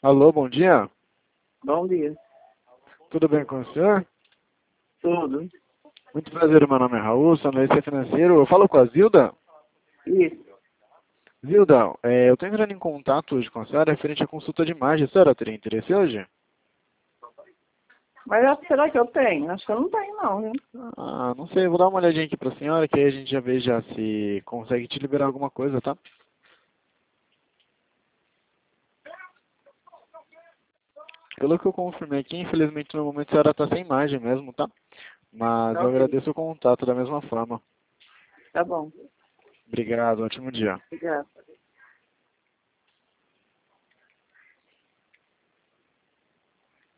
Alô, bom dia. Bom dia. Tudo bem com o senhor? Tudo. Muito prazer, meu nome é Raul, sou analista financeiro. Eu falo com a Zilda. Isso. Zilda, eu estou entrando em contato hoje com a senhora referente à consulta de imagem. A senhora teria interesse hoje? Mas será que eu tenho? Acho que eu não tenho, não, viu? Ah, não sei, vou dar uma olhadinha aqui para a senhora, que aí a gente já vê já se consegue te liberar alguma coisa, tá? Pelo que eu confirmei aqui, infelizmente no momento a senhora está sem imagem mesmo, tá? Mas Tá eu ok. agradeço o contato da mesma forma. Tá bom. Obrigado, ótimo dia. Obrigada.